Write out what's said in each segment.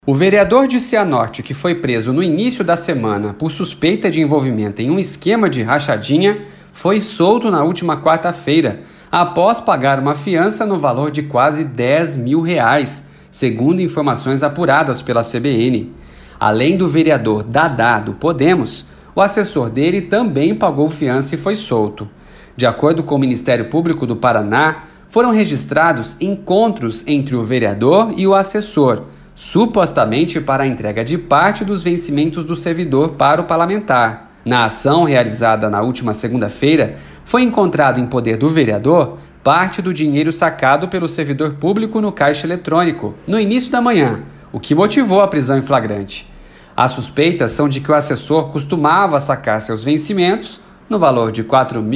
O vereador de Cianorte, que foi preso no início da semana por suspeita de envolvimento em um esquema de rachadinha, foi solto na última quarta-feira, após pagar uma fiança no valor de quase R$10 mil, segundo informações apuradas pela CBN. Além do vereador Dadá, do Podemos, o assessor dele também pagou fiança e foi solto. De acordo com o Ministério Público do Paraná, foram registrados encontros entre o vereador e o assessor, supostamente para a entrega de parte dos vencimentos do servidor para o parlamentar. Na ação realizada na última segunda-feira, foi encontrado em poder do vereador parte do dinheiro sacado pelo servidor público no caixa eletrônico, no início da manhã, o que motivou a prisão em flagrante. As suspeitas são de que o assessor costumava sacar seus vencimentos no valor de R$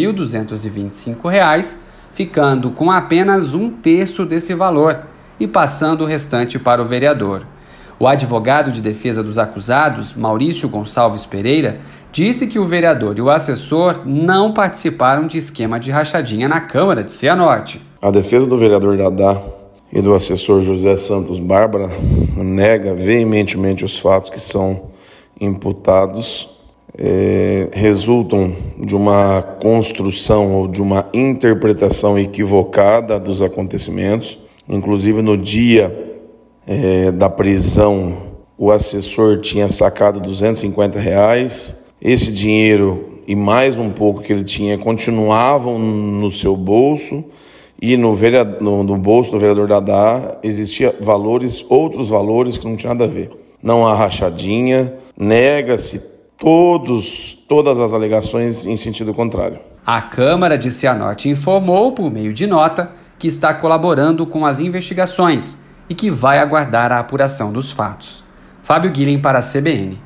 4.225, ficando com apenas um terço desse valor e passando o restante para o vereador. O advogado de defesa dos acusados, Maurício Gonçalves Pereira, disse que o vereador e o assessor não participaram de esquema de rachadinha na Câmara de Cianorte. A defesa do vereador Dadá e do assessor José Santos Bárbara nega veementemente os fatos que são imputados, resultam de uma construção ou de uma interpretação equivocada dos acontecimentos. Inclusive, no dia da prisão, o assessor tinha sacado R$250. Esse dinheiro e mais um pouco que ele tinha continuavam no seu bolso, e no bolso do vereador Dadá existiam outros valores que não tinham nada a ver. Não há rachadinha, nega-se todas as alegações em sentido contrário. A Câmara de Cianorte informou, por meio de nota, que está colaborando com as investigações e que vai aguardar a apuração dos fatos. Fábio Guilhem para a CBN.